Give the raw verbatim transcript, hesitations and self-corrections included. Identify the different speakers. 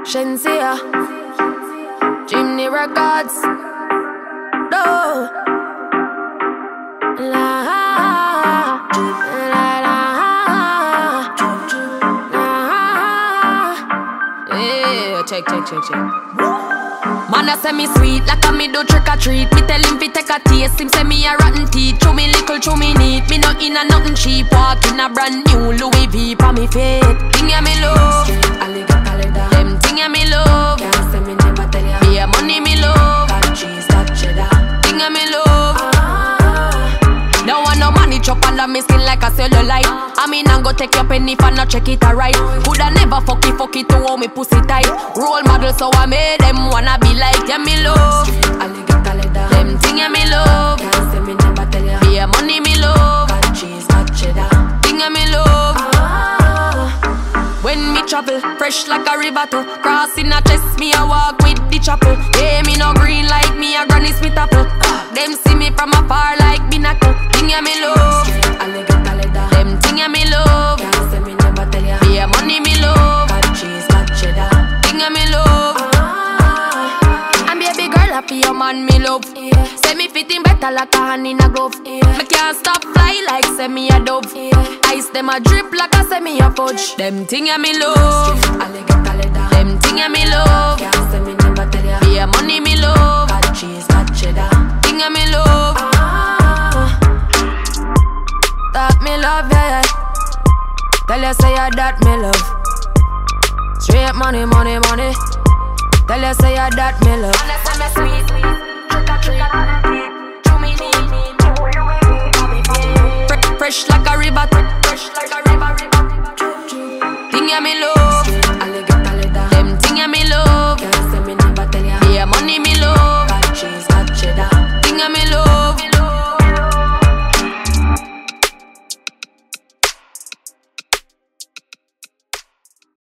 Speaker 1: Shensia, Jimny Records. No. La, la, la, la. Yeah, check, check, check, check. Man a say me sweet like a me do trick or treat. Me tell him fi take a taste. Him say me a rotten teeth. Chew me little, chew me neat. Me not in a nothing cheap. Walk in a brand new Louis V pa me feet. Thing ya me love. Them thing ya me love. Can't say me never tell ya. Be a money me love. Got cheese, got cheddar. Thing ya me love. Don't want no money chop under me skin like a cellulite. I mean I go take your penny if I not check it alright. Coulda never fuck it, fuck it to hold me pussy tight. Role model so I made them wanna be like yeah me love. Them thing yeah me love. Can't say me never tell ya. Be a money me love. Got cheese, got cheddar. Thing yeah me love. When me travel, fresh like a river too. Crossing a chest, me a walk with the chapel. Yeah, me no green like me a Granny Smith apple. Them see me from afar like binacle. Thing ya me love. Them thing ya me love. Can't say me never tell ya. Be a money me love. Got cheese, got cheddar. Thing ya me love. And baby girl happy your man me love. Say me fitting better like a hand in a glove. Me can't stop fly like say me a dove. Ice them a drip like a say me a fudge. Them thing ya me love. Them thing ya me love. Can't say me never tell ya. Be a money me love. Got cheese, got cheddar. Thing ya me love. That me love, yeah, yeah. Tell you say ya that me love. Straight money, money, money. Tell you say ya that me love. Fresh like a river, fresh like a river, river. Thing ya me love.